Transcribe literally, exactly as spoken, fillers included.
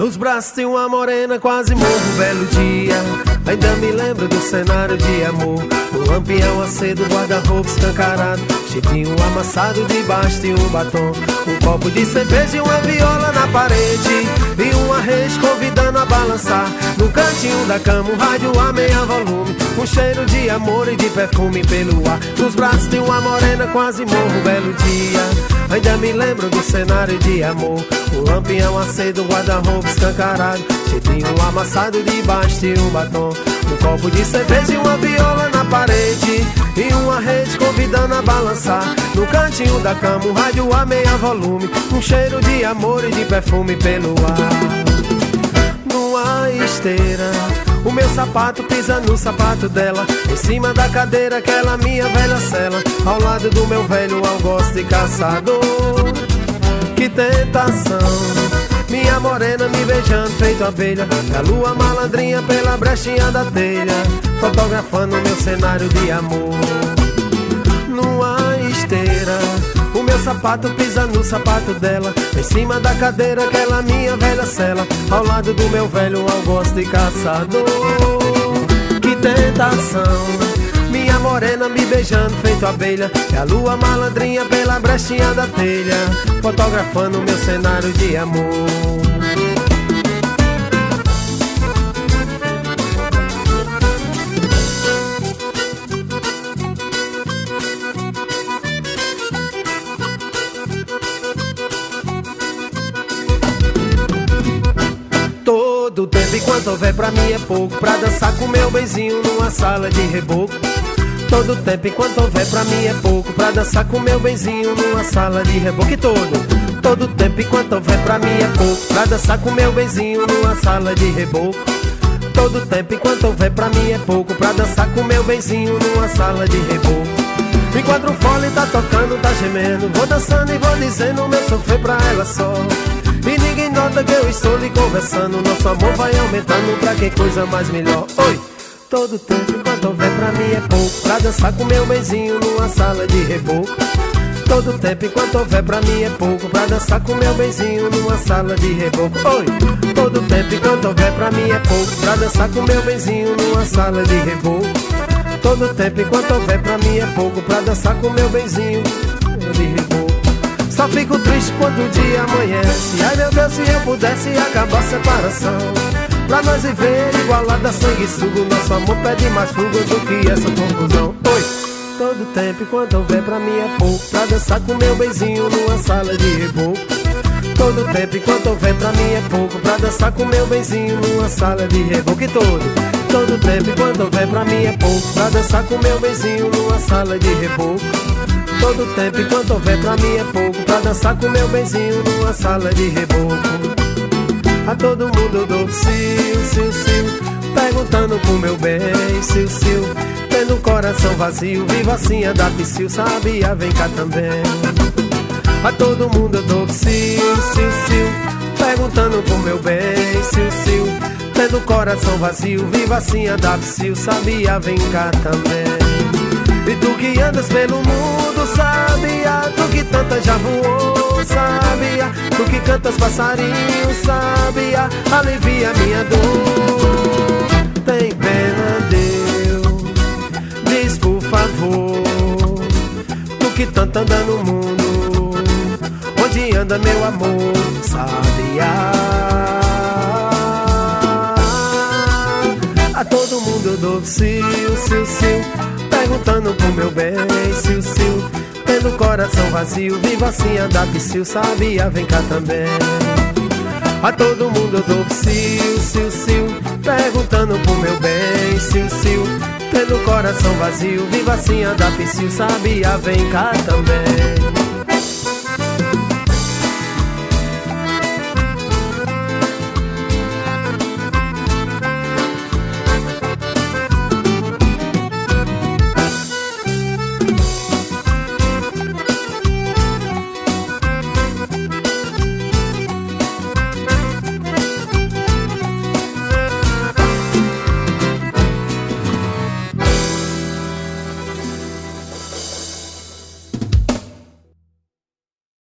Nos braços tem uma morena, quase morro, belo dia. Ainda me lembro do cenário de amor. O lampião acedo, guarda-roupa escancarado, jeitinho amassado, debaixo de um batom. Um copo de cerveja e uma viola na parede, e uma rede convidando a balançar. No cantinho da cama, um rádio a meia volume, um cheiro de amor e de perfume pelo ar. Nos braços tem uma morena, quase morro, belo dia. Ainda me lembro do cenário de amor. O lampião acedo, guarda-roupa escancarado, jeitinho amassado, debaixo de um batom. Um copo de cerveja e uma viola na parede, e uma rede convidando a balançar. No cantinho da cama, um rádio a meia volume, um cheiro de amor e de perfume pelo ar. Numa esteira, o meu sapato pisa no sapato dela, em cima da cadeira, aquela minha velha cela, ao lado do meu velho algoz de caçador. Que tentação, minha morena me beijando feito abelha, e a lua malandrinha pela brechinha da telha, fotografando meu cenário de amor. Numa esteira, o meu sapato pisa no sapato dela, em cima da cadeira, aquela minha velha cela, ao lado do meu velho algoz de caçador. Que tentação, minha morena me beijando feito abelha, e a lua malandrinha pela brechinha da telha, fotografando meu cenário de amor. Todo tempo enquanto houver pra mim é pouco, pra dançar com meu benzinho numa sala de reboco. Todo tempo enquanto houver pra mim é pouco, pra dançar com meu benzinho numa sala de reboco. E todo, todo tempo enquanto houver pra mim é pouco, pra dançar com meu benzinho numa sala de reboco. Todo tempo enquanto houver pra mim é pouco, pra dançar com meu benzinho numa sala de reboco. Enquanto o fole tá tocando, tá gemendo, vou dançando e vou dizendo meu sofrer pra ela só. E ninguém nota que eu estou lhe conversando, nosso amor vai aumentando, pra que coisa mais melhor. Oi! Todo tempo enquanto houver pra mim é pouco, pra dançar com meu benzinho numa sala de reboco. Todo tempo enquanto houver pra mim é pouco, pra dançar com meu benzinho numa sala de reboco. Oi! Todo tempo enquanto houver pra mim é pouco, pra dançar com meu benzinho numa sala de reboco. Todo tempo enquanto houver pra mim é pouco, pra dançar com meu benzinho de reboco. Só fico triste quando o dia amanhece, ai meu Deus, se eu pudesse acabar a separação, pra nós viver igualada, sanguessugo, nosso amor pede mais fuga do que essa confusão. Oi! Todo tempo enquanto houver pra mim é pouco, pra dançar com meu benzinho numa sala de reboco. Todo tempo enquanto houver pra mim é pouco, pra dançar com meu benzinho numa sala de reboco. E todo, todo tempo enquanto houver pra mim é pouco, pra dançar com meu benzinho numa sala de reboco. Todo tempo enquanto houver pra mim é pouco, pra dançar com meu benzinho numa sala de reboco. A todo mundo eu dou sil, sil, sil, perguntando pro meu bem, sil, sil, tendo o coração vazio, vivo assim a da psil, sabia, vem cá também. A todo mundo eu dou sil, sil, sil, perguntando pro meu bem, sil, sil, tendo o coração vazio, vivo assim a da psil, sabia, vem cá também. E tu que andas pelo mundo, sabia, tu que tanta já voou, sabia, tu que cantas passarinhos, sabia, alivia minha dor. Tem pena, Deus, diz por favor, tu que tanto anda no mundo, onde anda meu amor, sabia. A todo mundo eu dou sil, sil, sil, perguntando pro meu bem, sil, sil, tendo o coração vazio, vivo assim a da psil, sabia, vem cá também. A todo mundo eu dou sil, sil, sil, perguntando pro meu bem, sil, sil, tendo o coração vazio, vivo assim a da psil, sabia, vem cá também.